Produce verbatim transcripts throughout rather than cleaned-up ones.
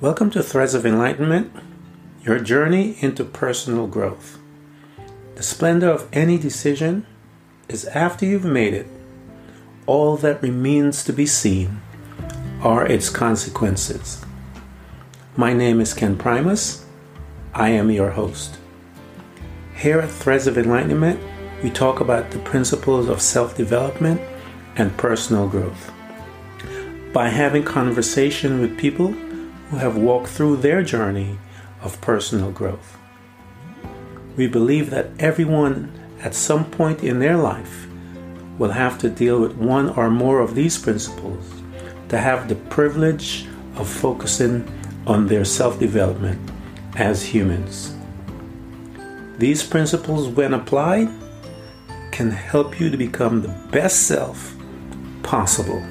Welcome to Threads of Enlightenment, your journey into personal growth. The splendor of any decision is after you've made it. All that remains to be seen are its consequences. My name is Ken Primus. I am your host. Here at Threads of Enlightenment, we talk about the principles of self-development and personal growth. By having conversation with people who have walked through their journey of personal growth. We believe that everyone at some point in their life will have to deal with one or more of these principles to have the privilege of focusing on their self-development as humans. These principles, when applied, can help you to become the best self possible.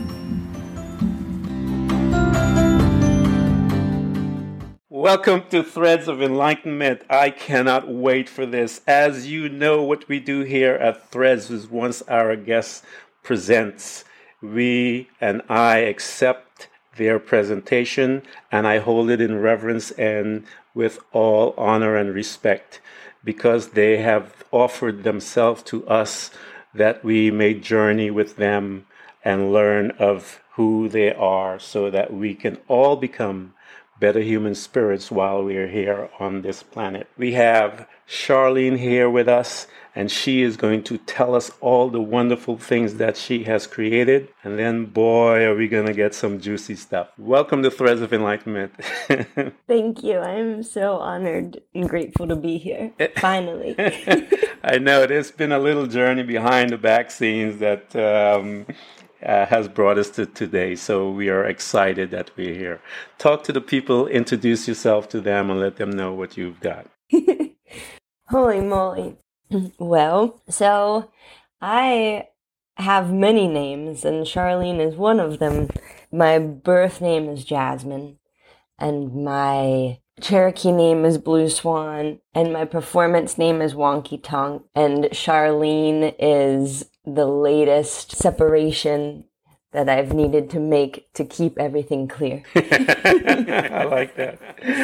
Welcome to Threads of Enlightenment. I cannot wait for this. As you know, what we do here at Threads is once our guest presents, we and I accept their presentation and I hold it in reverence and with all honor and respect because they have offered themselves to us that we may journey with them and learn of who they are so that we can all become better human spirits while we are here on this planet. We have Charlene here with us, and she is going to tell us all the wonderful things that she has created. And then, boy, are we going to get some juicy stuff. Welcome to Threads of Enlightenment. Thank you. I'm so honored and grateful to be here. Finally. I know there's been a little journey behind the back scenes that um, Uh, has brought us to today, so we are excited that we're here. Talk to the people, introduce yourself to them, and let them know what you've got. Holy moly. Well, so I have many names, and Charlene is one of them. My birth name is Jasmine, and my Cherokee name is Blue Swan, and my performance name is Wonky Tonk, and Charlene is the latest separation that I've needed to make to keep everything clear. I like that.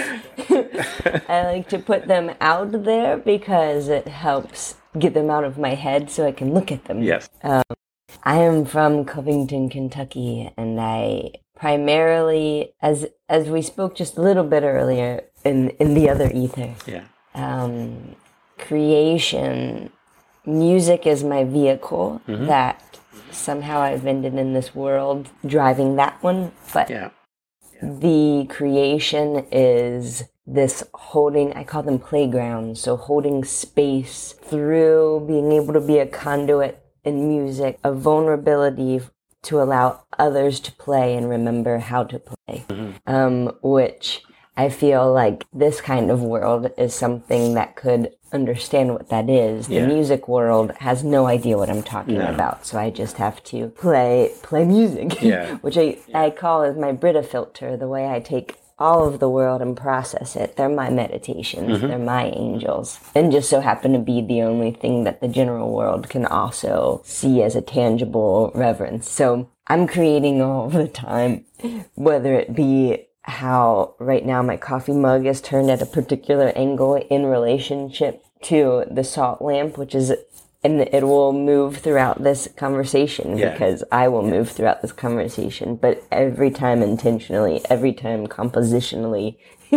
I like to put them out there because it helps get them out of my head so I can look at them. Yes. Um, I am from Covington, Kentucky, and I primarily, as as we spoke just a little bit earlier in, in the other ether, yeah. um, creation, music is my vehicle mm-hmm. that somehow I've ended in this world driving that one, but yeah. Yeah. The creation is this holding, I call them playgrounds, so holding space through being able to be a conduit in music, a vulnerability to allow others to play and remember how to play, mm-hmm. um, which I feel like this kind of world is something that could understand what that is. Yeah. The music world has no idea what I'm talking no. about, so I just have to play play music, yeah. which I, yeah. I call as my Brita filter, the way I take all of the world and process it. They're my meditations, mm-hmm. they're my angels, and just so happen to be the only thing that the general world can also see as a tangible reverence. So I'm creating all the time, whether it be how right now my coffee mug is turned at a particular angle in relationship to the salt lamp, which is, and it will move throughout this conversation yeah. because I will move throughout this conversation, but every time intentionally, every time compositionally.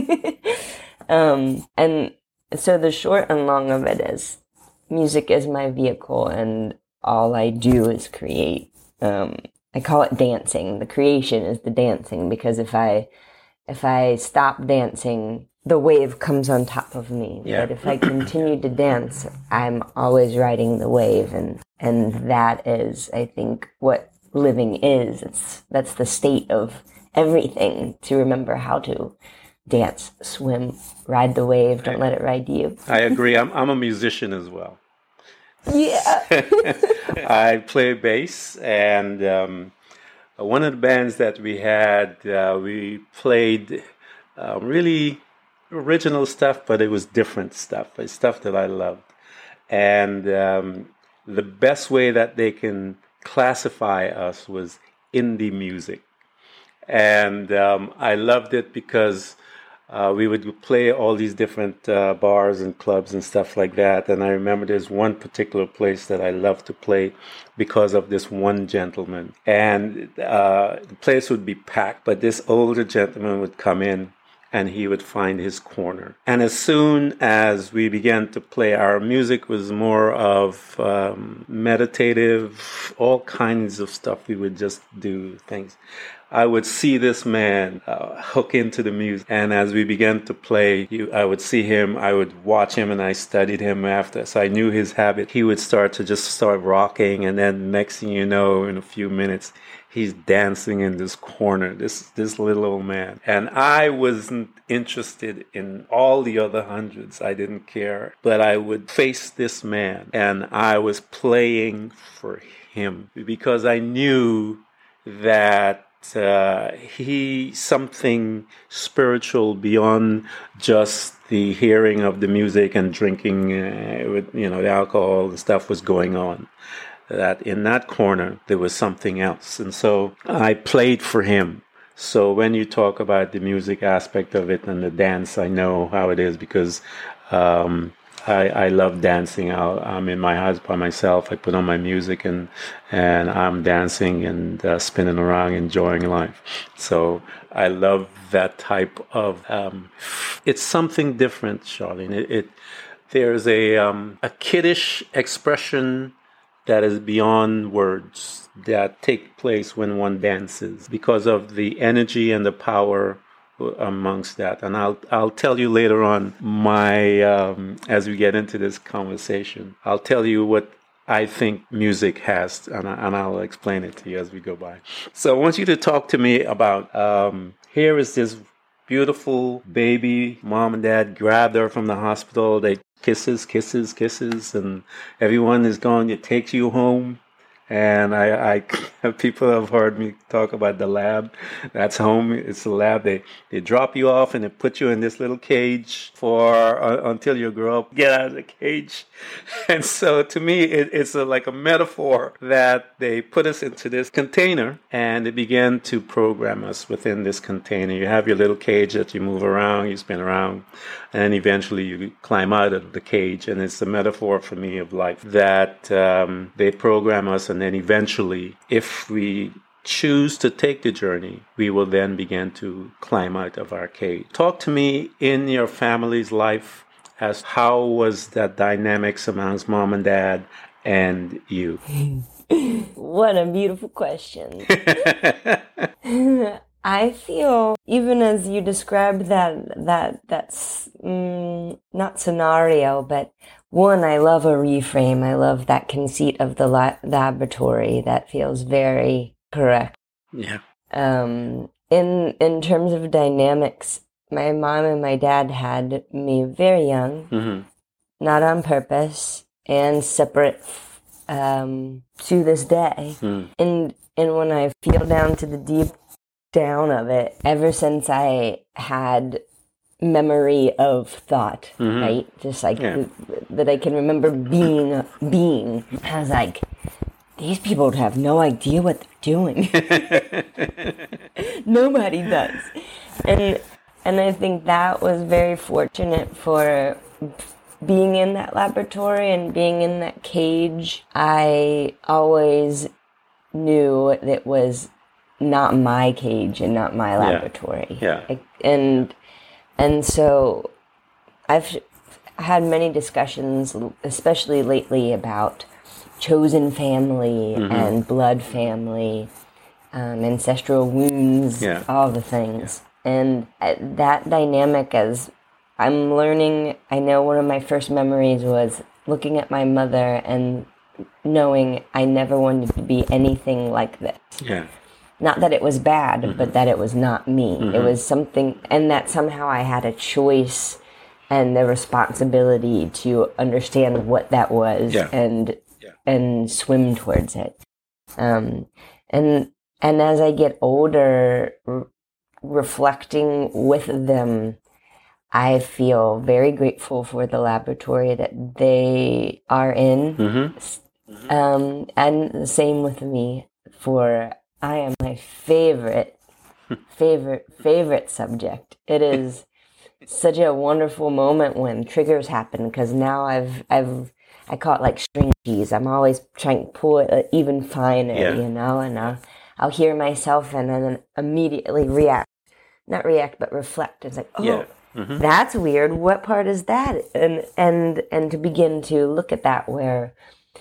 um, and so the short and long of it is music is my vehicle and all I do is create. Um, I call it dancing. The creation is the dancing because if I If I stop dancing, the wave comes on top of me. Yeah. But if I continue to dance, I'm always riding the wave. And, and that is, I think, what living is. It's that's the state of everything, to remember how to dance, swim, ride the wave. Don't let it ride you. I agree. I'm, I'm a musician as well. Yeah. I play bass, and um, one of the bands that we had, uh, we played uh, really original stuff, but it was different stuff. It's stuff that I loved. And um, the best way that they can classify us was indie music. And um, I loved it because uh, we would play all these different uh, bars and clubs and stuff like that. And I remember there's one particular place that I loved to play because of this one gentleman. And uh, the place would be packed, but this older gentleman would come in and he would find his corner. And as soon as we began to play, our music was more of um, meditative, all kinds of stuff. We would just do things. I would see this man uh, hook into the music. And as we began to play, you, I would see him, I would watch him, and I studied him after. So I knew his habit. He would start to just start rocking. And then next thing you know, in a few minutes, he's dancing in this corner, this this little old man. And I wasn't interested in all the other hundreds. I didn't care. But I would face this man, and I was playing for him because I knew that uh, he something spiritual beyond just the hearing of the music and drinking uh, with, you know, the alcohol and stuff was going on. That in that corner there was something else. And so I played for him. So when you talk about the music aspect of it and the dance, I know how it is because um, I, I love dancing. I'll, I'm in my house by myself. I put on my music and and I'm dancing and uh, spinning around, enjoying life. So I love that type of. Um, it's something different, Charlene. It, it there's a um, a kiddish expression that is beyond words that take place when one dances because of the energy and the power amongst that. And I'll I'll tell you later on my um, as we get into this conversation, I'll tell you what I think music has, and, I, and I'll explain it to you as we go by. So I want you to talk to me about um, here is this beautiful baby. Mom and dad grabbed her from the hospital. They kisses, kisses, kisses, and everyone is gone. It takes you home. And I, I, people have heard me talk about the lab. That's home. It's the lab. They, they drop you off and they put you in this little cage for uh, until you grow up. Get out of the cage. And so to me, it, it's a, like a metaphor that they put us into this container and they began to program us within this container. You have your little cage that you move around, you spin around, and eventually you climb out of the cage. And it's a metaphor for me of life that um, they program us. And then eventually, if we choose to take the journey, we will then begin to climb out of our cage. Talk to me in your family's life as how was that dynamics amongst mom and dad and you? What a beautiful question. I feel, even as you described that, that that's mm, not scenario, but one, I love a reframe. I love that conceit of the la- laboratory. That feels very correct. Yeah. Um, in in terms of dynamics, my mom and my dad had me very young, mm-hmm. not on purpose, and separate um, to this day. Mm. And and when I feel down to the deep down of it, ever since I had memory of thought, mm-hmm. right? Just like yeah. th- that I can remember being, being. I was like, these people have no idea what they're doing. Nobody does. And, and I think that was very fortunate for being in that laboratory and being in that cage. I always knew that it was not my cage and not my laboratory. Yeah. yeah. And and so I've had many discussions, especially lately, about chosen family mm-hmm. and blood family, um, ancestral wounds, yeah. all the things. Yeah. And that dynamic, as I'm learning, I know one of my first memories was looking at my mother and knowing I never wanted to be anything like this. Yeah. Not that it was bad, mm-hmm. but that it was not me. Mm-hmm. It was something, and that somehow I had a choice and the responsibility to understand what that was yeah. and yeah. and swim towards it. Um, and and as I get older, re- reflecting with them, I feel very grateful for the laboratory that they are in. Mm-hmm. Um, and the same with me, for I am my favorite favorite favorite subject. It is such a wonderful moment when triggers happen, because now I've I've I call it like string cheese. I'm always trying to pull it even finer, Yeah. you know, and I'll I'll hear myself and then immediately react, not react but reflect. It's like, oh, Yeah. Mm-hmm. that's weird. What part is that? And and and to begin to look at that, where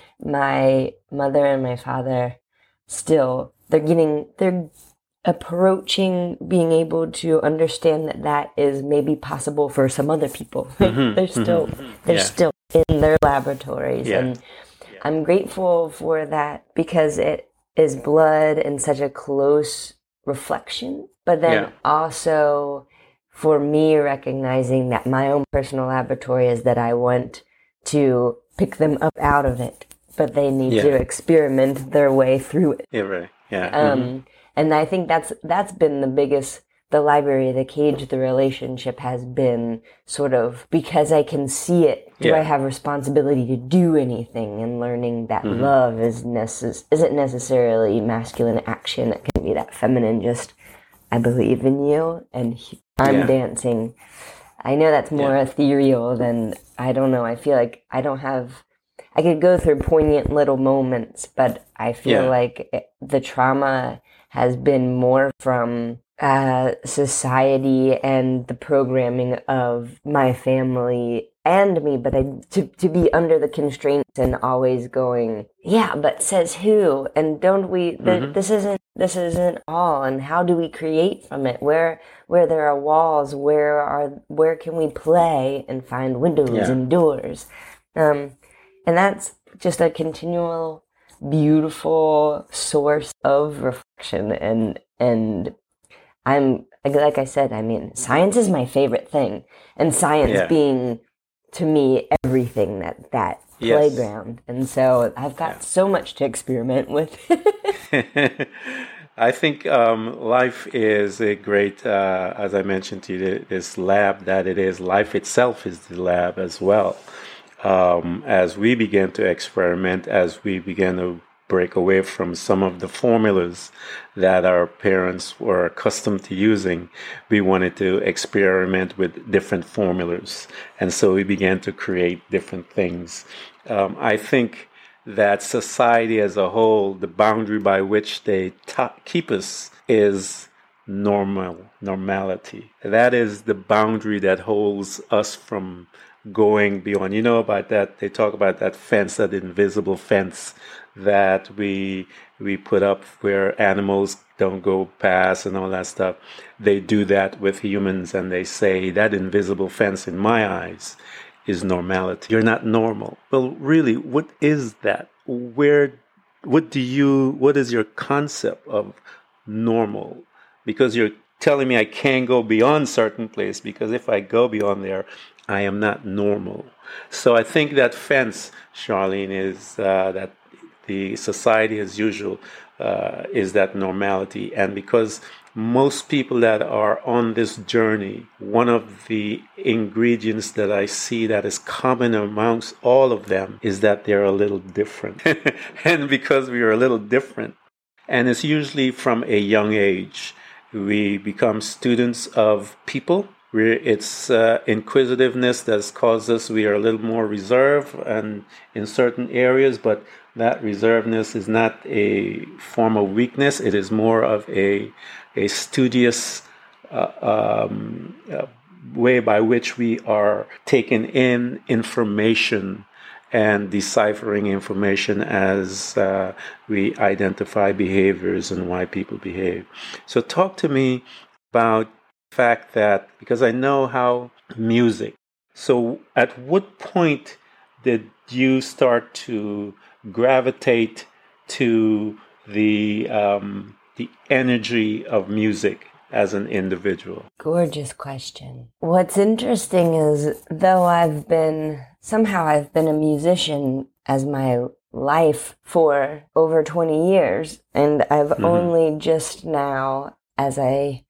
my mother and my father still they're getting they're approaching being able to understand that that is maybe possible for some other people. Mm-hmm. they're still Mm-hmm. they're Yeah. still in their laboratories, Yeah. and I'm grateful for that, because it is blood and such a close reflection, but then Yeah. also for me recognizing that my own personal laboratory is that I want to pick them up out of it, but they need Yeah. to experiment their way through it. Yeah. Right. Yeah. Um, Mm-hmm. And I think that's that's been the biggest, the library, the cage, the relationship has been sort of, because I can see it, do Yeah. I have responsibility to do anything? And learning that Mm-hmm. love is necess- isn't necessarily masculine action. It can be that feminine, just, I believe in you, and he- I'm Yeah. dancing. I know that's more Yeah. ethereal than, I don't know, I feel like I don't have, I could go through poignant little moments, but I feel Yeah. like it, the trauma has been more from uh, society and the programming of my family and me, but I, to, to be under the constraints and always going, yeah, but says who? And don't we, th- Mm-hmm. this isn't, this isn't all. And how do we create from it? Where, where there are walls, where are, where can we play and find windows Yeah. and doors? Um, and that's just a continual beautiful source of reflection, and and I'm like, like I said, I mean, science is my favorite thing, and science Yeah. being to me everything, that that Yes. playground, and so I've got Yeah. so much to experiment with. I think um, life is a great, uh, as I mentioned to you, this lab that it is. Life itself is the lab as well. Um, as we began to experiment, as we began to break away from some of the formulas that our parents were accustomed to using, we wanted to experiment with different formulas. And so we began to create different things. Um, I think that society as a whole, the boundary by which they ta- keep us is normal, normality. That is the boundary that holds us from going beyond. You know about that, they talk about that fence, that invisible fence that we we put up where animals don't go past and all that stuff. They do that with humans, and they say that invisible fence in my eyes is normality. You're not normal. Well, really, what is that? Where, what do you, what is your concept of normal? Because you're telling me I can't go beyond certain place, because if I go beyond there, I am not normal. So I think that fence, Charlene, is uh, that the society as usual uh, is that normality. And because most people that are on this journey, one of the ingredients that I see that is common amongst all of them is that they're a little different. And because we are a little different, and it's usually from a young age, we become students of people. We're, it's uh, inquisitiveness that's caused us, we are a little more reserved and in certain areas, but that reservedness is not a form of weakness. It is more of a, a studious uh, um, uh, way by which we are taking in information and deciphering information as uh, we identify behaviors and why people behave. So talk to me about the fact that, because I know how music, so at what point did you start to gravitate to the um, the energy of music as an individual? Gorgeous question. What's interesting is, though I've been, somehow I've been a musician as my life for over twenty years, and I've mm-hmm. only just now, as I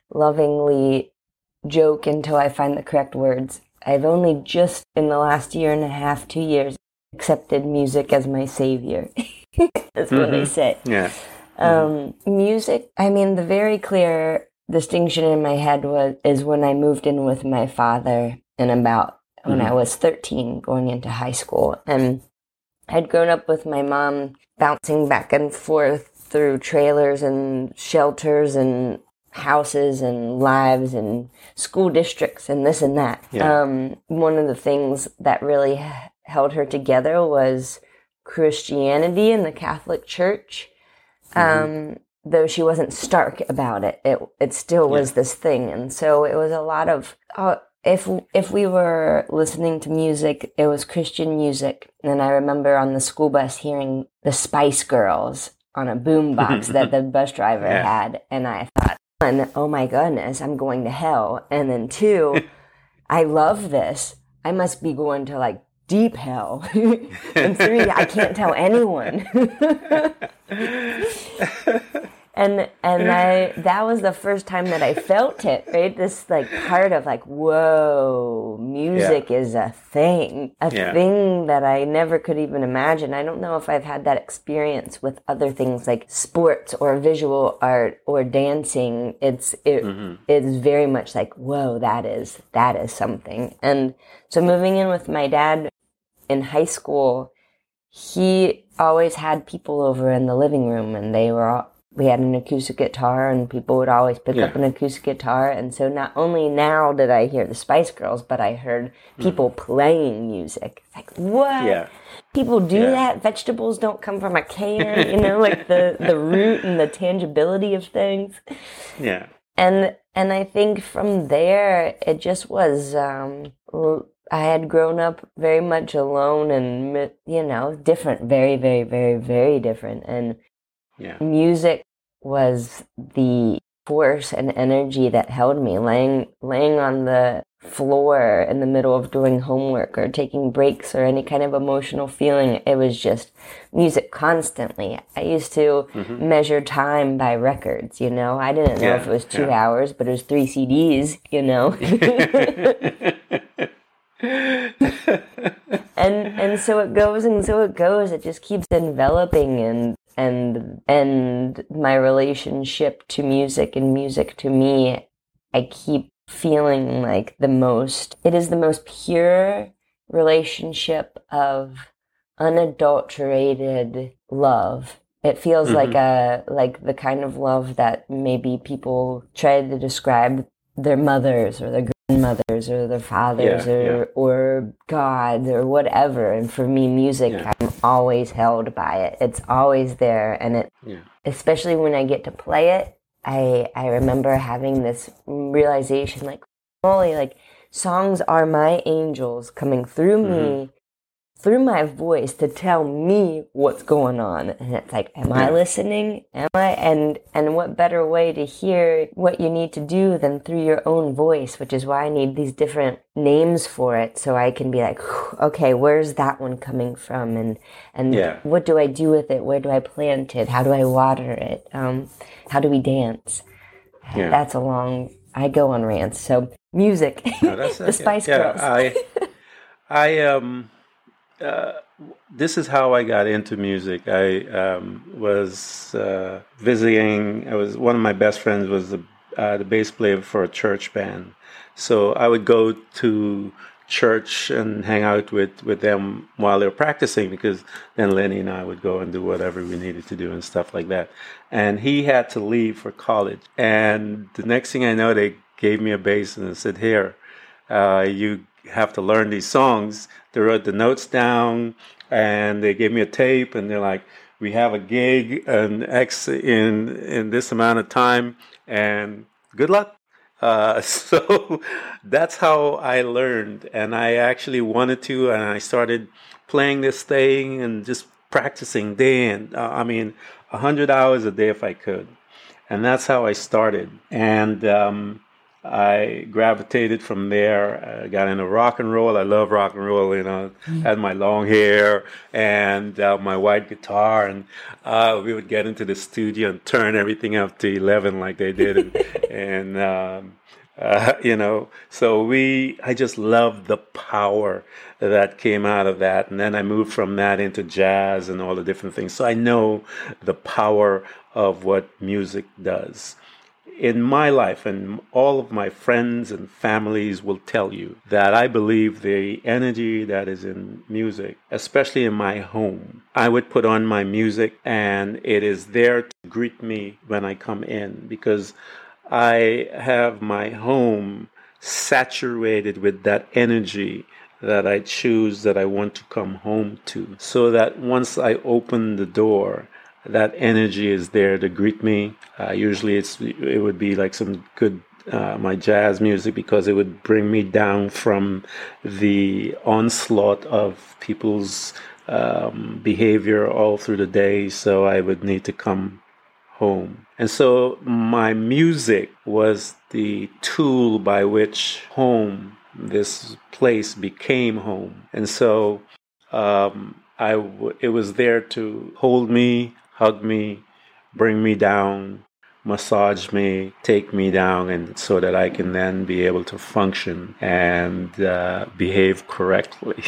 lovingly joke until I find the correct words, I've only just in the last year and a half, two years, accepted music as my savior. That's mm-hmm. what they say. Yeah. Um, music, I mean, the very clear distinction in my head was is when I moved in with my father in about when mm-hmm. I was thirteen, going into high school. And I'd grown up with my mom bouncing back and forth through trailers and shelters and houses and lives and school districts and this and that. Yeah. Um, one of the things that really h- held her together was Christianity and the Catholic Church. Mm-hmm. Um, though she wasn't stark about it, it it still was yeah. this thing. And so it was a lot of, uh, if if we were listening to music, it was Christian music. And I remember on the school bus hearing the Spice Girls on a boombox that the bus driver yeah. had. And I thought, one, oh my goodness, I'm going to hell. And then two, I love this. I must be going to like deep hell. And three, I can't tell anyone. and and I that was the first time that I felt it, right? This like part of like, whoa, music yeah. is a thing. A yeah. thing that I never could even imagine. I don't know if I've had that experience with other things like sports or visual art or dancing. It's it mm-hmm. it's very much like, whoa, that is that is something. And so moving in with my dad in high school, he always had people over in the living room, and they were all, we had an acoustic guitar, and people would always pick yeah. up an acoustic guitar. And so not only now did I hear the Spice Girls, but I heard people mm. playing music. Like, what? Yeah. People do yeah. that? Vegetables don't come from a can, you know, like the, the root and the tangibility of things. Yeah. And and I think from there, it just was, um, I had grown up very much alone and, you know, different, very, very, very, very different. And yeah. music was the force and energy that held me. Laying laying on the floor in the middle of doing homework or taking breaks or any kind of emotional feeling, it was just music constantly. I used to mm-hmm. measure time by records, you know. I didn't know yeah. if it was two yeah. hours, but it was three C Ds, you know. and and so it goes and so it goes. It just keeps enveloping, and and and my relationship to music and music to me, I keep feeling like the most, it is the most pure relationship of unadulterated love. It feels mm-hmm. like a like the kind of love that maybe people try to describe their mothers or their grandmothers or their fathers yeah, or yeah. or God or whatever. And for me, music, yeah. I'm always held by it. It's always there, and it, yeah. especially when I get to play it, I I remember having this realization, like, holy, like, songs are my angels coming through mm-hmm. me, through my voice to tell me what's going on. And it's like, am yeah. I listening? Am I? And and what better way to hear what you need to do than through your own voice, which is why I need these different names for it, so I can be like, okay, where's that one coming from? And and yeah. what do I do with it? Where do I plant it? How do I water it? Um, how do we dance? Yeah. That's a long, I go on rants. So music, no, that's, the Spice yeah, Girls. I, I, um, Uh, this is how I got into music. I um, was uh, visiting. I was one of my best friends was the, uh, the bass player for a church band. So I would go to church and hang out with, with them while they were practicing, because then Lenny and I would go and do whatever we needed to do and stuff like that. And he had to leave for college. And the next thing I know, they gave me a bass and said, "Here, uh, you have to learn these songs." They wrote the notes down, and they gave me a tape, and they're like, "We have a gig and X in in this amount of time, and good luck." Uh, so that's how I learned, and I actually wanted to, and I started playing this thing and just practicing day in. Uh, I mean, a hundred hours a day if I could, and that's how I started. And um, I gravitated from there. I got into rock and roll. I love rock and roll. You know, mm. had my long hair and uh, my white guitar, and uh, we would get into the studio and turn everything up to eleven like they did, and, and um, uh, you know. So we, I just loved the power that came out of that, and then I moved from that into jazz and all the different things. So I know the power of what music does. in my life, and all of my friends and families will tell you that I believe the energy that is in music, especially in my home, I would put on my music and it is there to greet me when I come in, because I have my home saturated with that energy that I choose, that I want to come home to, so that once I open the door, that energy is there to greet me. Uh, usually it's it would be like some good uh, my jazz music, because it would bring me down from the onslaught of people's um, behavior all through the day. So I would need to come home. And so my music was the tool by which home, this place, became home. And so um, I w- it was there to hold me, hug me, bring me down, massage me, take me down, and so that I can then be able to function and uh, behave correctly.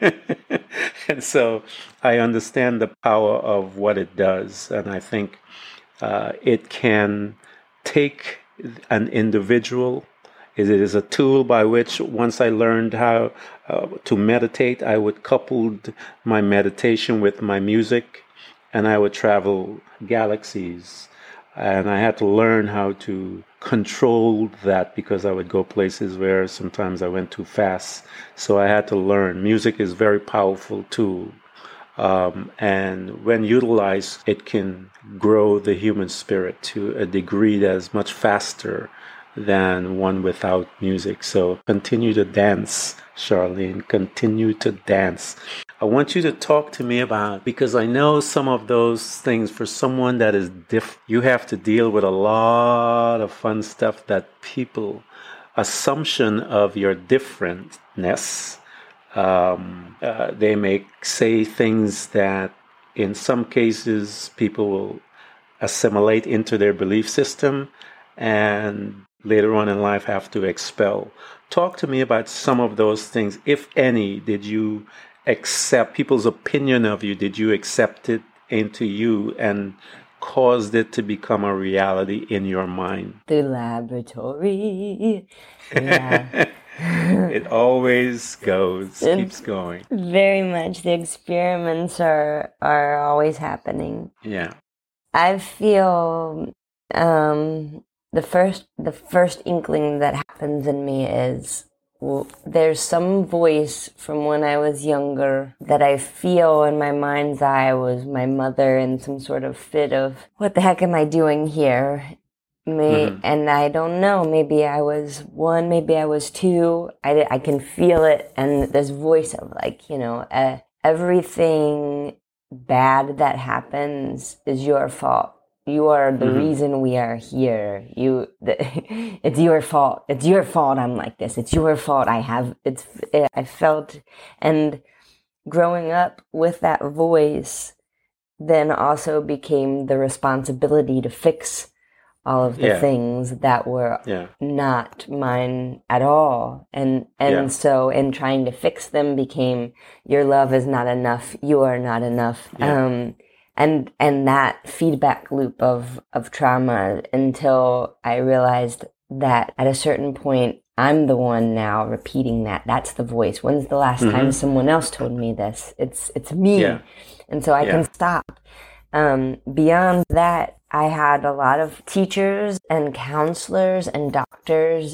And so I understand the power of what it does, and I think uh, it can take an individual. It is a tool by which, once I learned how uh, to meditate, I would couple my meditation with my music, and I would travel galaxies. And I had to learn how to control that, because I would go places where sometimes I went too fast. So I had to learn. Music is a very powerful tool. Um, and when utilized, it can grow the human spirit to a degree that is much faster than one without music. So continue to dance, Charlene. Continue to dance. I want you to talk to me about, because I know some of those things for someone that is different, you have to deal with a lot of fun stuff that people, assumption of your differentness, um, uh, they may say things that in some cases people will assimilate into their belief system, and later on in life have to expel. Talk to me about some of those things, if any. Did you accept people's opinion of you? Did you accept it into you and caused it to become a reality in your mind? The laboratory. Yeah. It always goes, It, keeps going. Very much. The experiments are are always happening. Yeah. I feel um, the first the first inkling that happens in me is, well, there's some voice from when I was younger that I feel in my mind's eye was my mother in some sort of fit of, what the heck am I doing here? May, mm-hmm. And I don't know, maybe I was one, maybe I was two. I, I can feel it, and this voice of like, you know, uh, everything bad that happens is your fault. You are the mm-hmm. reason we are here. You, the, it's your fault. It's your fault I'm like this. It's your fault I have, it's, I felt, and growing up with that voice then also became the responsibility to fix all of the yeah. things that were yeah. not mine at all. And and yeah. so in trying to fix them became, your love is not enough, you are not enough. Yeah. Um, and and that feedback loop of, of trauma, until I realized that at a certain point, I'm the one now repeating that. That's the voice. When's the last mm-hmm. time someone else told me this? It's it's me. Yeah. And so I yeah. can stop. Um, beyond that, I had a lot of teachers and counselors and doctors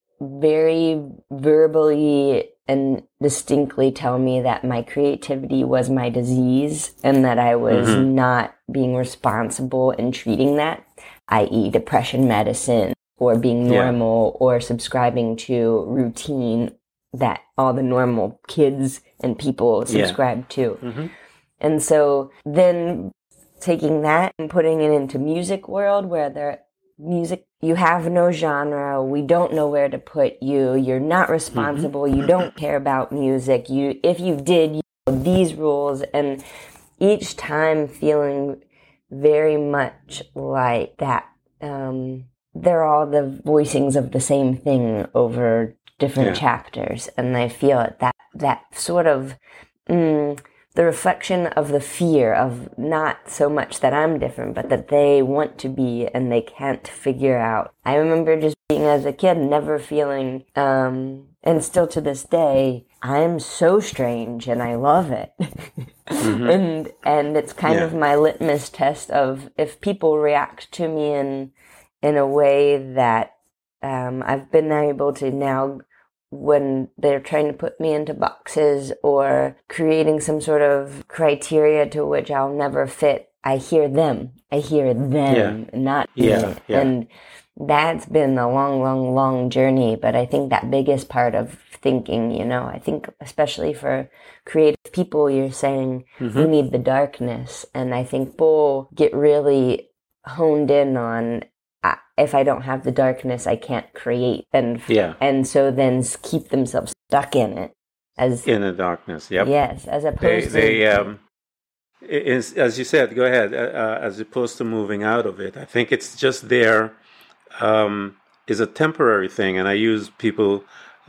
very verbally and distinctly tell me that my creativity was my disease, and that I was mm-hmm. not being responsible in treating that, that is depression medicine, or being normal, yeah. or subscribing to routine that all the normal kids and people subscribe yeah. to. Mm-hmm. And so then taking that and putting it into music world, where the music, you have no genre, we don't know where to put you, you're not responsible, mm-hmm. you don't care about music, you, if you did, you know these rules, and each time feeling very much like that, um, they're all the voicings of the same thing over different yeah. chapters, and I feel it, that, that sort of, mm, the reflection of the fear of not so much that I'm different, but that they want to be and they can't figure out. I remember just being as a kid, never feeling, um, and still to this day, I'm so strange and I love it. mm-hmm. And and it's kind yeah. of my litmus test of if people react to me in in a way that um, I've been able to now, when they're trying to put me into boxes or creating some sort of criteria to which I'll never fit, I hear them. I hear them, yeah. not yeah, me. Yeah. And that's been a long, long, long journey. But I think that biggest part of thinking, you know, I think especially for creative people, you're saying mm-hmm. you need the darkness. And I think people get really honed in on, if I don't have the darkness, I can't create, and yeah. and so then keep themselves stuck in it, as in the darkness. Yep. Yes, as opposed they, they to um, is as you said. Go ahead. Uh, as opposed to moving out of it, I think it's just there um, is a temporary thing, and I use people.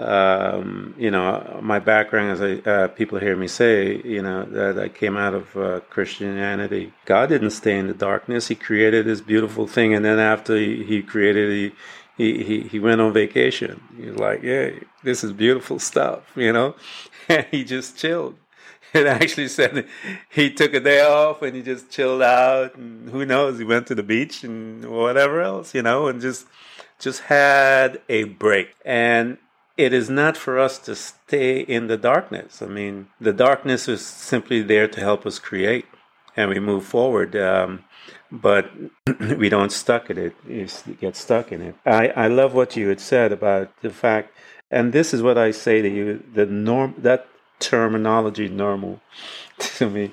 Um, you know, my background, as I, uh, people hear me say, you know, that I came out of uh, Christianity. God didn't stay in the darkness. He created this beautiful thing, and then after he, he created it, he, he he went on vacation. He was like, yeah, this is beautiful stuff, you know, and he just chilled. It actually said he took a day off and he just chilled out, and who knows, he went to the beach and whatever else, you know, and just just had a break. And it is not for us to stay in the darkness. I mean, the darkness is simply there to help us create, and we move forward. Um, but we don't stuck in it. You get stuck in it. I, I love what you had said about the fact, and this is what I say to you: the norm, that terminology, normal, to me.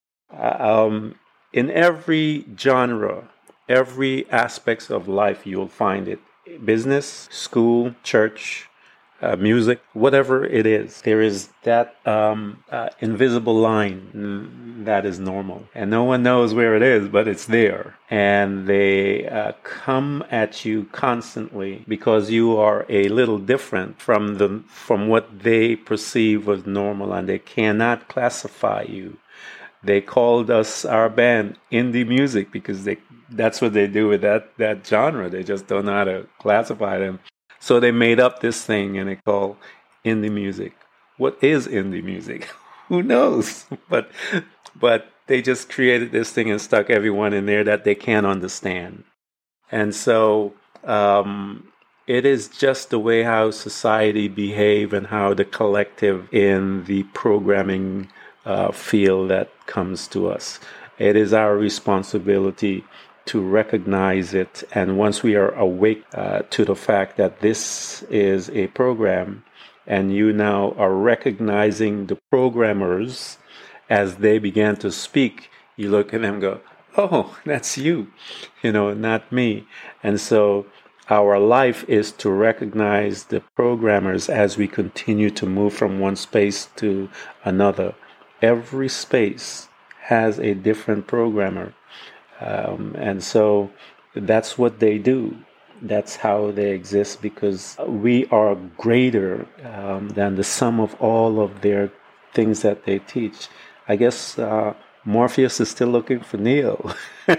Um, in every genre, every aspects of life, you'll find it: business, school, church. Uh, music, whatever it is, there is that um, uh, invisible line that is normal. And no one knows where it is, but it's there. And they uh, come at you constantly because you are a little different from the from what they perceive as normal, and they cannot classify you. They called us, our band, indie music because they that's what they do with that, that genre. They just don't know how to classify them. So they made up this thing and they call indie music. What is indie music? Who knows? But but they just created this thing and stuck everyone in there that they can't understand. And so um, it is just the way how society behave and how the collective in the programming uh, field that comes to us. It is our responsibility to recognize it, and once we are awake uh, to the fact that this is a program, and you now are recognizing the programmers as they began to speak, you look at them and go, oh, that's you, you know, not me. And so our life is to recognize the programmers as we continue to move from one space to another. Every space has a different programmer. Um, and so that's what they do. That's how they exist, because we are greater um, than the sum of all of their things that they teach. I guess uh, Morpheus is still looking for Neo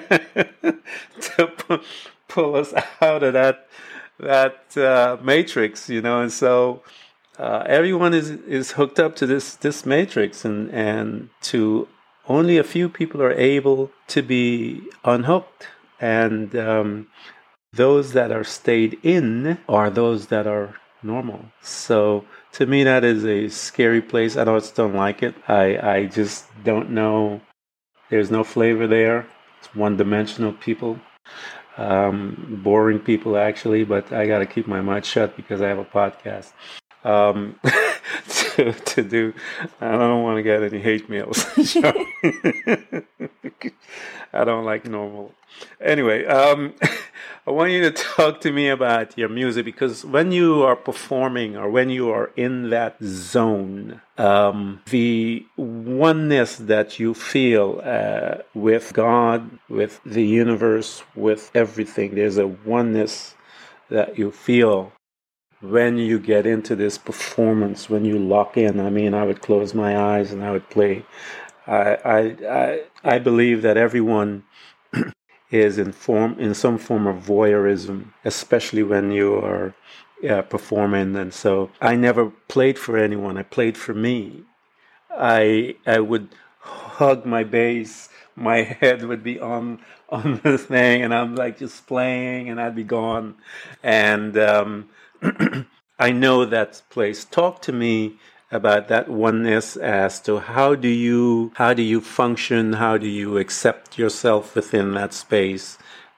to pu- pull us out of that that uh, matrix, you know. And so uh, everyone is, is hooked up to this this matrix, and and to only a few people are able to be unhooked, and um, those that are stayed in are those that are normal. So to me, that is a scary place. I just don't like it. I, I just don't know. There's no flavor there. It's one-dimensional people. Um, boring people, actually, but I got to keep my mouth shut because I have a podcast. Um, to, to do. I don't want to get any hate mails. I don't like normal. Anyway, um, I want you to talk to me about your music, because when you are performing or when you are in that zone, um, the oneness that you feel uh, with God, with the universe, with everything, there's a oneness that you feel when you get into this performance, when you lock in. I mean, I would close my eyes and I would play I, I, I, I believe that everyone is in form in some form of voyeurism, especially when you are uh, performing. And so I never played for anyone. I played for me. I I would hug my bass. My head would be on on the thing, and I'm like just playing, and I'd be gone. And um, I know that place. Talk to me about that oneness as to how do you how do you function, how do you accept yourself within that space,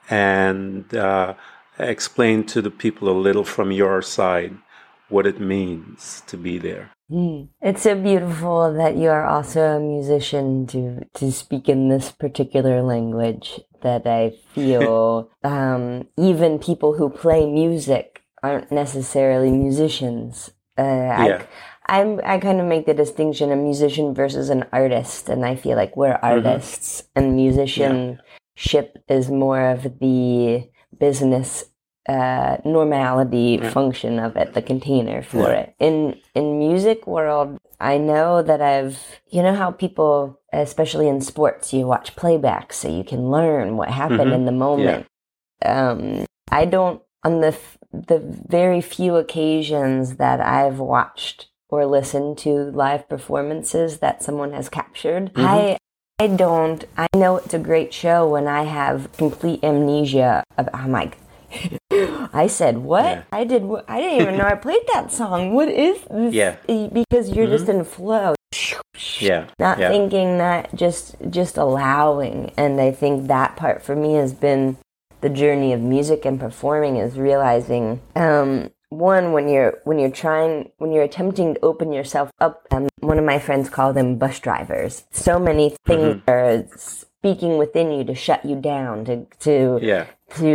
and uh, explain to the people a little from your side what it means to be there. Mm. It's so beautiful that you are also a musician to to speak in this particular language that I feel um, even people who play music aren't necessarily musicians. Uh, Yeah. I, I'm, I kind of make the distinction a musician versus an artist, and I feel like we're artists, mm-hmm. and musicianship yeah. is more of the business uh, normality yeah. function of it, the container for yeah. it. In in music world, I know that I've, you know how people, especially in sports, you watch playbacks so you can learn what happened mm-hmm. in the moment. Yeah. Um, I don't, on the the very few occasions that I've watched or listened to live performances that someone has captured, mm-hmm. I I don't, I know it's a great show when I have complete amnesia about, I'm like, I said, what? Yeah. I did, I didn't even know I played that song. What is this? Yeah. Because you're mm-hmm. just in flow. Yeah. Not yeah. thinking, not just, just allowing. And I think that part for me has been the journey of music and performing, is realizing, um, one, when you're, when you're trying, when you're attempting to open yourself up, um, one of my friends called them bus drivers. So many things mm-hmm. are speaking within you to shut you down, to, to, yeah.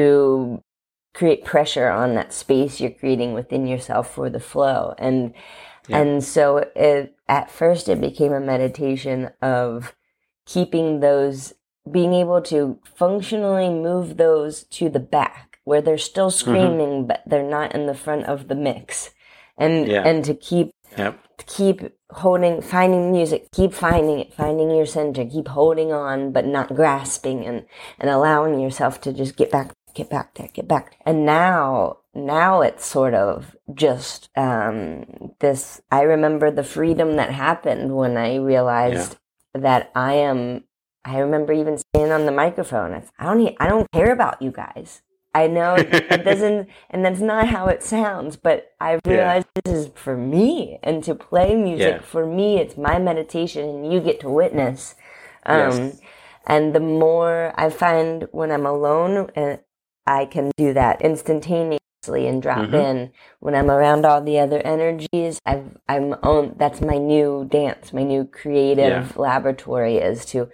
to, create pressure on that space you're creating within yourself for the flow. And yeah. and so it, at first it became a meditation of keeping those, being able to functionally move those to the back where they're still screaming, mm-hmm. but they're not in the front of the mix. And yeah. and to keep yep. to keep holding, finding music, keep finding it, finding your center, keep holding on, but not grasping, and, and allowing yourself to just get back Get back there, get back. And now, now it's sort of just um, this. I remember the freedom that happened when I realized yeah. that I am. I remember even saying on the microphone, "I don't, I don't care about you guys. I know it, it doesn't, and that's not how it sounds. But I realized yeah. this is for me, and to play music yeah. for me, it's my meditation, and you get to witness." Um, yes. And the more I find when I'm alone, and I can do that instantaneously and drop mm-hmm. in. When I'm around all the other energies, I've, I'm on. That's my new dance, my new creative yeah. laboratory, is to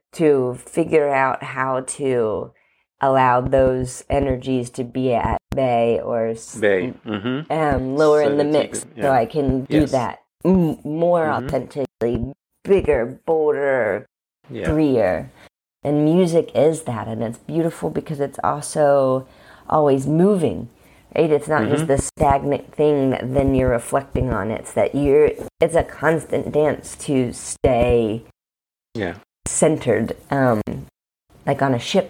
to figure out how to allow those energies to be at bay or bay. Mm-hmm. um, lower so in the mix, it, yeah. so I can do yes. that m- more mm-hmm. authentically, bigger, bolder, yeah. freer. And music is that, and it's beautiful because it's also always moving, right? It's not mm-hmm. just this stagnant thing that then you're reflecting on. It's that you're, it's a constant dance to stay yeah. centered, um, like on a ship,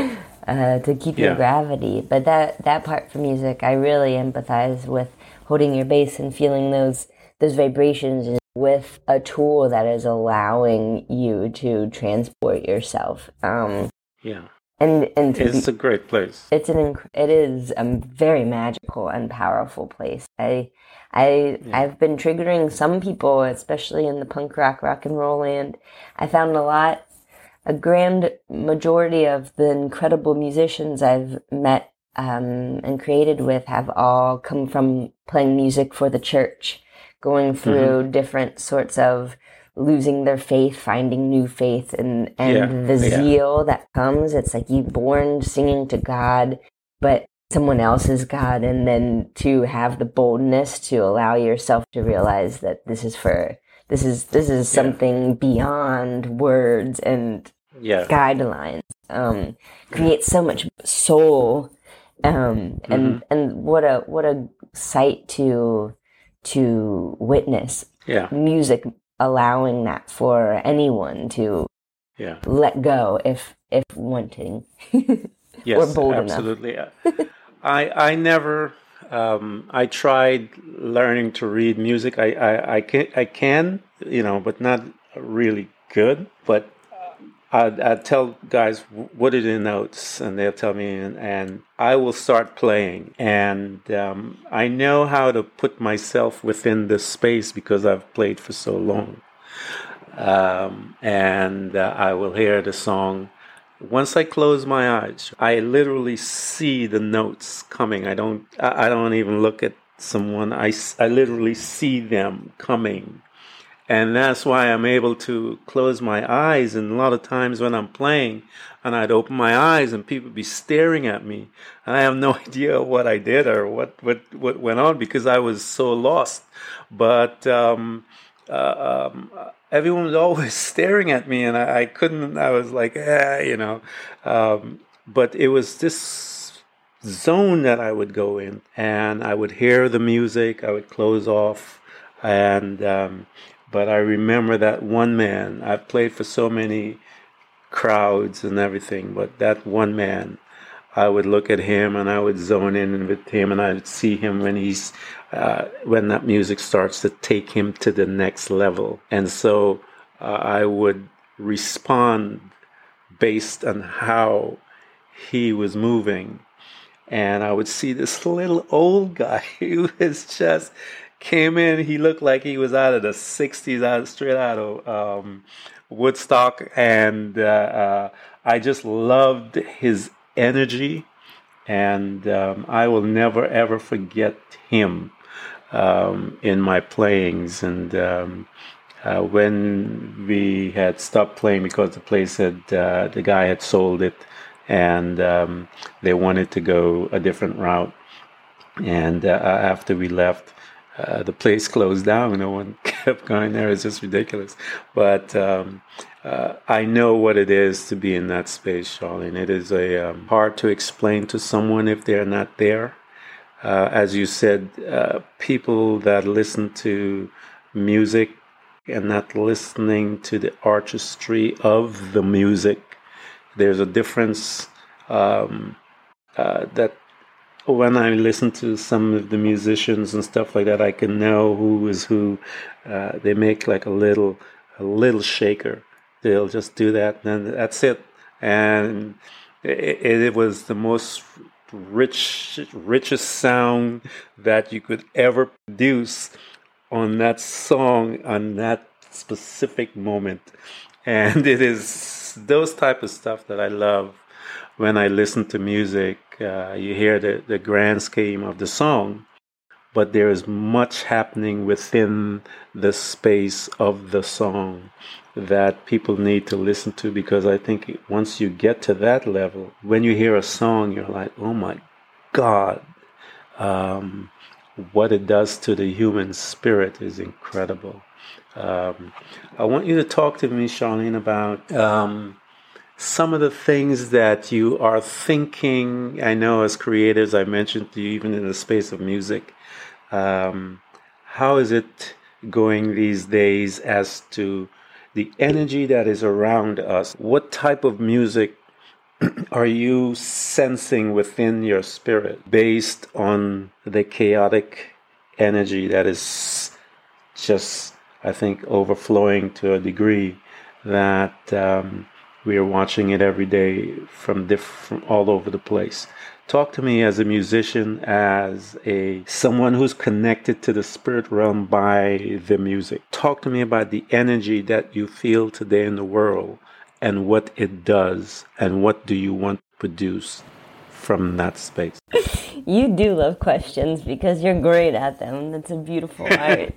uh, to keep yeah. your gravity. But that, that part for music, I really empathize with holding your bass and feeling those, those vibrations with a tool that is allowing you to transport yourself. Um, yeah, and and it's be, a great place. It's an inc- it is a very magical and powerful place. I I yeah. I've been triggering some people, especially in the punk rock, rock and roll land. I found a lot, a grand majority of the incredible musicians I've met um, and created with have all come from playing music for the church. Going through mm-hmm. different sorts of losing their faith, finding new faith, and, and yeah. the yeah. zeal that comes. It's like you born singing to God, but someone else's God, and then to have the boldness to allow yourself to realize that this is for, this is, this is something yeah. beyond words and yeah. guidelines. Um, creates so much soul, um, and, mm-hmm. and what a, what a sight to, to witness yeah. music allowing that for anyone to yeah. let go if if wanting. Yes, or bold absolutely. I I never um, I tried learning to read music. I, I, I can I can you know, but not really good. But I'd, I'd tell guys, what are the notes, and they'll tell me, and, and I will start playing. And um, I know how to put myself within this space because I've played for so long. Um, and uh, I will hear the song. Once I close my eyes, I literally see the notes coming. I don't. I I don't even look at someone. I, s- I literally see them coming, and that's why I'm able to close my eyes. And a lot of times when I'm playing, and I'd open my eyes, and people would be staring at me, and I have no idea what I did or what what what went on because I was so lost. But um, uh, um, everyone was always staring at me, and I, I couldn't. I was like, eh, you know. Um, but it was this zone that I would go in, and I would hear the music. I would close off, and um, but I remember that one man. I've played for so many crowds and everything, but that one man, I would look at him and I would zone in with him, and I would see him when he's uh, when that music starts to take him to the next level, and so uh, I would respond based on how he was moving, and I would see this little old guy who was just came in. He looked like he was out of the sixties, out straight out of um, Woodstock, and uh, uh, I just loved his energy, and um, I will never ever forget him um, in my playings. And um, uh, when we had stopped playing because the place had uh, the guy had sold it, and um, they wanted to go a different route. And uh, after we left, uh, the place closed down. No one kept going there. It's just ridiculous. But um, uh, I know what it is to be in that space, Charlene. It is a um, hard to explain to someone if they're not there. Uh, as you said, uh, people that listen to music and not listening to the artistry of the music, there's a difference um, uh, that when I listen to some of the musicians and stuff like that, I can know who is who. Uh, they make like a little, a little shaker. They'll just do that, and then that's it. And it, it was the most rich, richest sound that you could ever produce on that song, on that specific moment. And it is those type of stuff that I love when I listen to music. Uh, you hear the, the grand scheme of the song, but there is much happening within the space of the song that people need to listen to, because I think once you get to that level, when you hear a song, you're like, oh my God, um, what it does to the human spirit is incredible. Um, I want you to talk to me, Charlene, about um, some of the things that you are thinking. I know as creators, I mentioned to you, even in the space of music, um, how is it going these days as to the energy that is around us? What type of music are you sensing within your spirit based on the chaotic energy that is just, I think, overflowing to a degree that um, we are watching it every day from different, all over the place? Talk to me as a musician, as a someone who's connected to the spirit realm by the music. Talk to me about the energy that you feel today in the world and what it does, and what do you want to produce from that space? You do love questions because you're great at them. That's a beautiful art.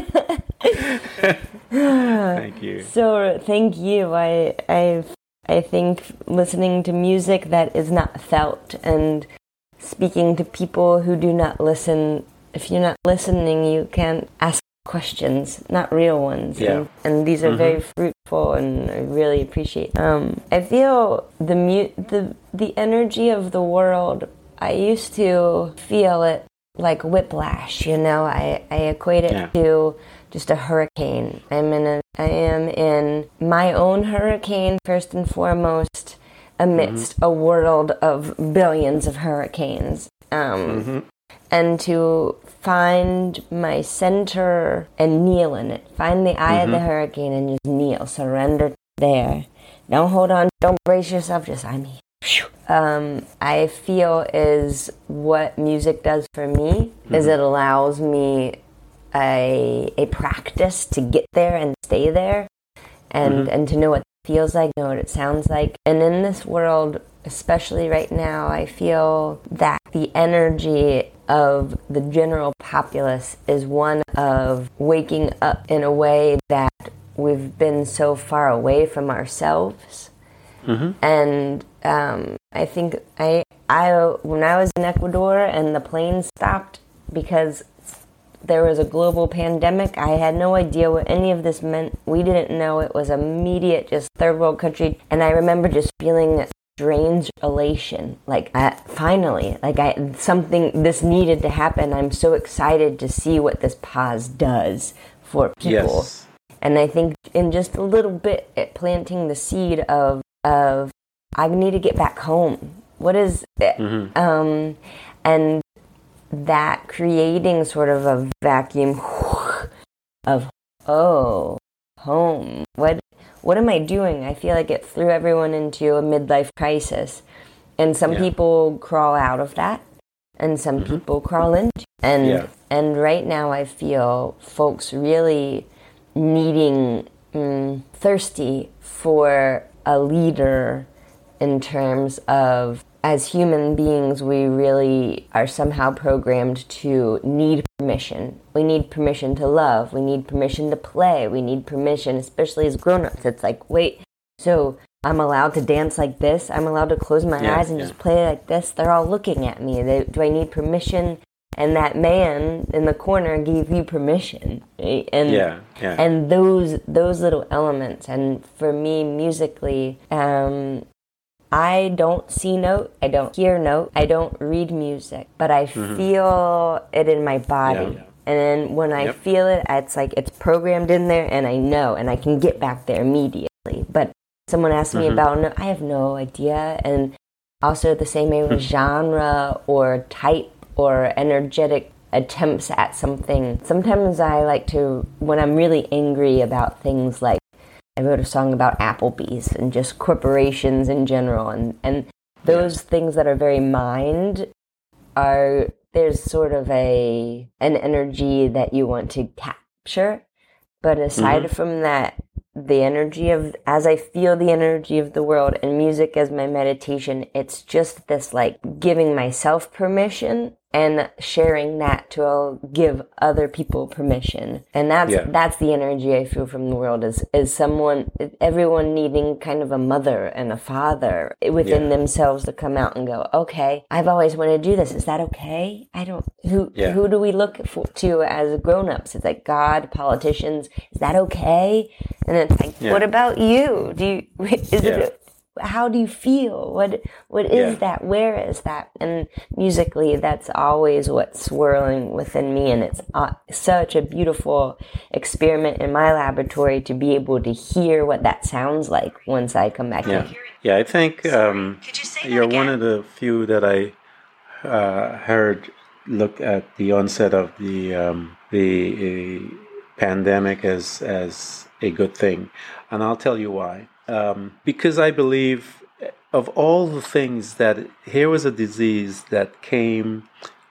Thank you. So thank you. I I I think listening to music that is not felt and speaking to people who do not listen. If you're not listening, you can't ask questions, not real ones. Yeah. And, and these are mm-hmm. very fruitful, and I really appreciate them. Um, I feel the mu- the the energy of the world. I used to feel it like whiplash, you know. I, I equate it yeah. to just a hurricane. I'm in a, I am in my own hurricane, first and foremost, amidst mm-hmm. a world of billions of hurricanes. Um, mm-hmm. And to find my center and kneel in it. Find the eye mm-hmm. of the hurricane and just kneel. Surrender there. Don't hold on. Don't brace yourself. Just, I'm here. Um, I feel is what music does for me mm-hmm. is it allows me a a practice to get there and stay there and, mm-hmm. and to know what it feels like, know what it sounds like. And in this world, especially right now, I feel that the energy of the general populace is one of waking up in a way that we've been so far away from ourselves. Mm-hmm. And um, I think I, I, when I was in Ecuador and the plane stopped because there was a global pandemic, I had no idea what any of this meant. We didn't know. It was immediate, just third world country. And I remember just feeling strange elation. Like, I, finally, like I something, this needed to happen. I'm so excited to see what this pause does for people. Yes. And I think in just a little bit, it planting the seed of, of I need to get back home. What is it? Mm-hmm. Um, and that creating sort of a vacuum of, oh, home. What what am I doing? I feel like it threw everyone into a midlife crisis. And some yeah. people crawl out of that, and some mm-hmm. people crawl into. And yeah. and right now I feel folks really needing, mm, thirsty for a leader in terms of, as human beings, we really are somehow programmed to need permission. We need permission to love. We need permission to play. We need permission, especially as grown-ups. It's like, wait, so I'm allowed to dance like this? I'm allowed to close my yeah, eyes and yeah. just play like this? They're all looking at me. They, do I need permission? And that man in the corner gave you permission. Right? And yeah, yeah. and those those little elements. And for me, musically, um, I don't see note, I don't hear note, I don't read music, but I mm-hmm. feel it in my body. Yeah. And then when I yep. feel it, it's like it's programmed in there, and I know, and I can get back there immediately. But someone asked me mm-hmm. about no, I have no idea. And also the same way with genre or type or energetic attempts at something. Sometimes I like to, when I'm really angry about things like, I wrote a song about Applebee's and just corporations in general. And, and those yeah. things that are very mind are, there's sort of a an energy that you want to capture. But aside mm-hmm. from that, the energy of, as I feel the energy of the world and music as my meditation, it's just this like giving myself permission and sharing that to uh, give other people permission. And that's yeah. that's the energy I feel from the world is is someone, everyone needing kind of a mother and a father within yeah. themselves to come out and go, okay, I've always wanted to do this. Is that okay? I don't, who yeah. who do we look for, to as grown-ups? It's like God, politicians. Is that okay? And it's like, yeah. what about you? Do you, is yeah. it, how do you feel? What what is yeah. that? Where is that? And musically, that's always what's swirling within me, and it's uh, such a beautiful experiment in my laboratory to be able to hear what that sounds like once I come back yeah. in. Yeah, I think um, you you're one of the few that I uh, heard look at the onset of the um, the uh, pandemic as as a good thing, and I'll tell you why. Um, because I believe of all the things that, here was a disease that came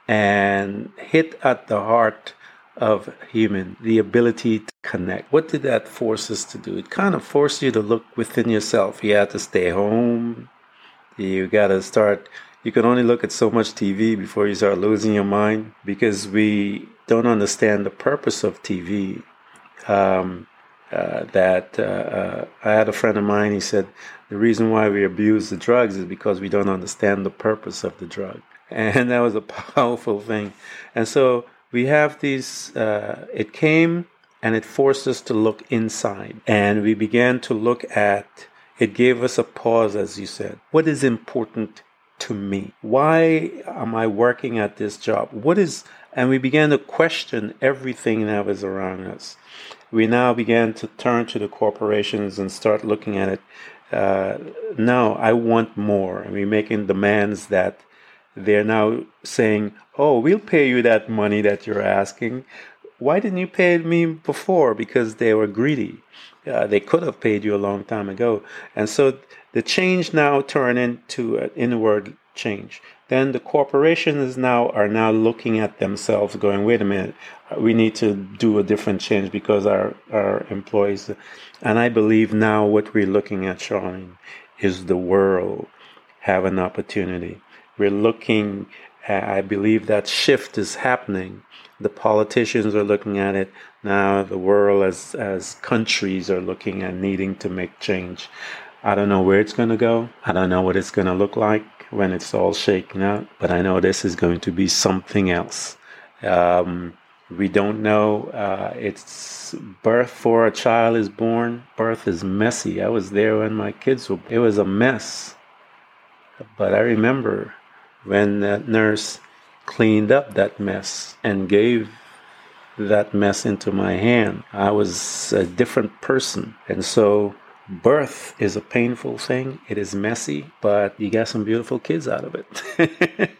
and hit at the heart of human, the ability to connect. What did that force us to do? It kind of forced you to look within yourself. You had to stay home. You got to start, you can only look at so much T V before you start losing your mind, because we don't understand the purpose of T V. Um, Uh, that uh, uh, I had a friend of mine, he said, the reason why we abuse the drugs is because we don't understand the purpose of the drug. And that was a powerful thing. And so we have these, uh, it came and it forced us to look inside. And we began to look at, it gave us a pause, as you said. What is important to me? Why am I working at this job? What is, and we began to question everything that was around us. We now began to turn to the corporations and start looking at it. Uh, no, I want more. And we're making demands that they're now saying, oh, we'll pay you that money that you're asking. Why didn't you pay me before? Because they were greedy. Uh, they could have paid you a long time ago. And so the change now turned into an inward change. Then the corporations now are now looking at themselves going, wait a minute, we need to do a different change because our, our employees. And I believe now what we're looking at, Charlene, is the world have an opportunity. We're looking, I believe that shift is happening. The politicians are looking at it. Now the world as, as countries are looking at needing to make change. I don't know where it's going to go. I don't know what it's going to look like when it's all shaken out. But I know this is going to be something else. Um, we don't know. Uh, it's birth for a child is born. Birth is messy. I was there when my kids were. It was a mess. But I remember when that nurse cleaned up that mess and gave that mess into my hand, I was a different person. And so birth is a painful thing. It is messy, but you got some beautiful kids out of it.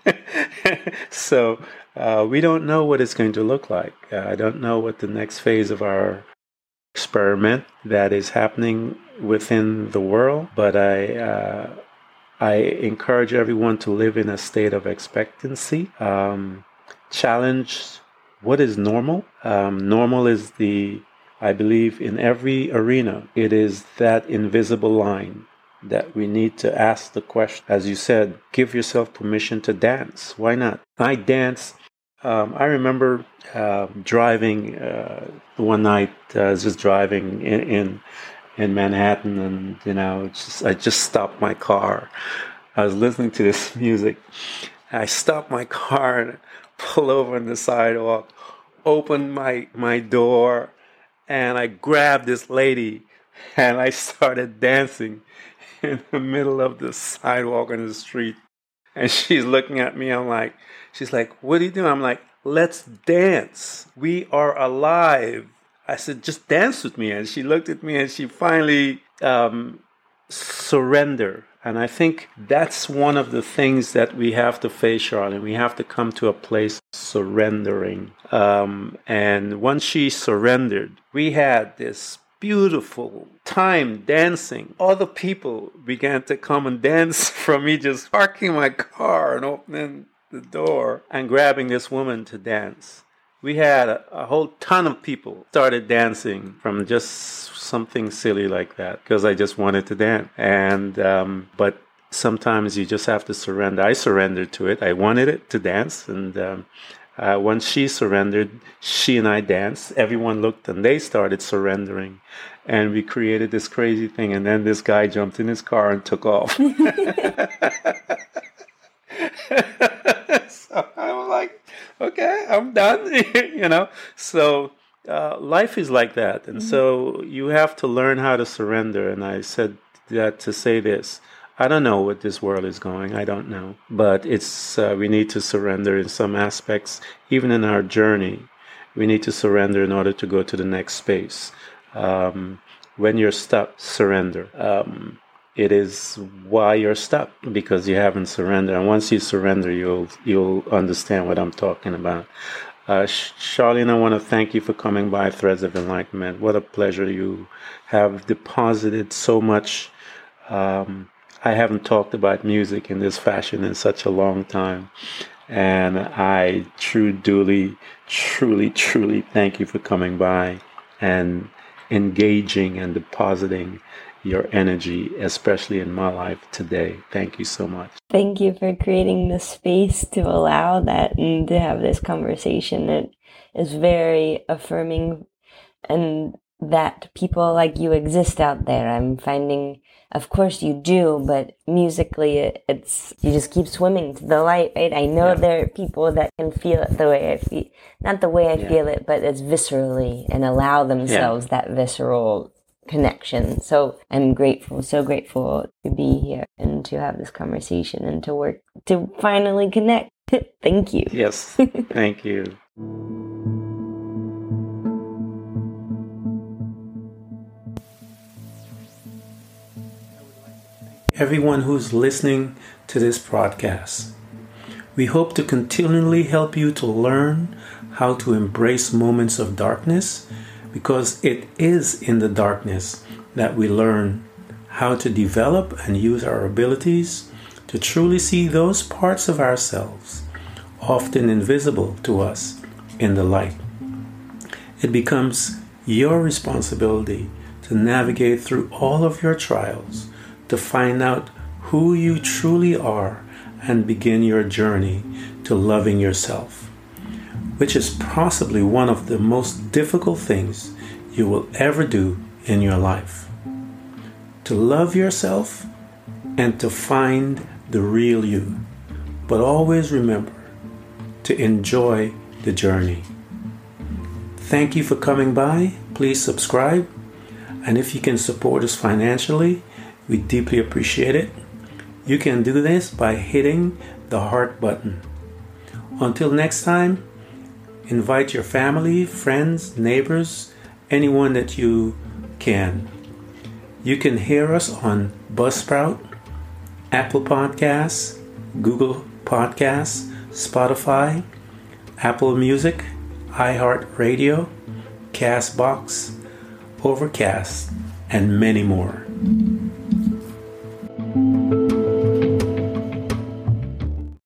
So uh, we don't know what it's going to look like. Uh, I don't know what the next phase of our experiment that is happening within the world, but I... Uh, I encourage everyone to live in a state of expectancy. Um, challenge what is normal. Um, normal is the, I believe, in every arena, it is that invisible line that we need to ask the question. As you said, give yourself permission to dance. Why not? I dance. Um, I remember uh, driving uh, one night. Uh, I was just driving in. in in Manhattan, and you know, just, I just stopped my car. I was listening to this music. I stopped my car and pulled over on the sidewalk, opened my my door, and I grabbed this lady, and I started dancing in the middle of the sidewalk on the street. And she's looking at me. I'm like, she's like, "What are you doing?" I'm like, "Let's dance. We are alive." I said, just dance with me. And she looked at me and she finally um, surrendered. And I think that's one of the things that we have to face, Charlene. We have to come to a place of surrendering. Um, and once she surrendered, we had this beautiful time dancing. Other people began to come and dance from me just parking my car and opening the door and grabbing this woman to dance. We had a, a whole ton of people started dancing from just something silly like that because I just wanted to dance. And um, but sometimes you just have to surrender. I surrendered to it. I wanted it to dance, and um, uh, once she surrendered, she and I danced. Everyone looked, and they started surrendering, and we created this crazy thing. And then this guy jumped in his car and took off. So I'm like, okay, I'm done, you know. So uh, life is like that. And mm-hmm. So you have to learn how to surrender. And I said that to say this. I don't know what this world is going. I don't know. But it's uh, we need to surrender in some aspects. Even in our journey, we need to surrender in order to go to the next space. Um, when you're stuck, surrender. Um, It is why you're stuck, because you haven't surrendered. And once you surrender, you'll you'll understand what I'm talking about. Uh, Charlene, I want to thank you for coming by Threads of Enlightenment. What a pleasure. You have deposited so much. Um, I haven't talked about music in this fashion in such a long time. And I truly, truly, truly thank you for coming by and engaging and depositing your energy, especially in my life today. Thank you so much. Thank you for creating the space to allow that and to have this conversation. It is very affirming, and that people like you exist out there. I'm finding, of course you do, but musically it, it's, you just keep swimming to the light, right? I know yeah. There are people that can feel it the way I feel, not the way I yeah. feel it, but it's viscerally, and allow themselves yeah. that visceral connection. So I'm grateful, so grateful to be here and to have this conversation and to work, to finally connect. Thank you. Yes, thank you. Everyone who's listening to this podcast. We hope to continually help you to learn how to embrace moments of darkness, because it is in the darkness that we learn how to develop and use our abilities to truly see those parts of ourselves, often invisible to us, in the light. It becomes your responsibility to navigate through all of your trials, to find out who you truly are and begin your journey to loving yourself, which is possibly one of the most difficult things you will ever do in your life. To love yourself and to find the real you, but always remember to enjoy the journey. Thank you for coming by. Please subscribe, and if you can support us financially, we deeply appreciate it. You can do this by hitting the heart button. Until next time, invite your family, friends, neighbors, anyone that you can. You can hear us on Buzzsprout, Apple Podcasts, Google Podcasts, Spotify, Apple Music, iHeartRadio, Castbox, Overcast, and many more.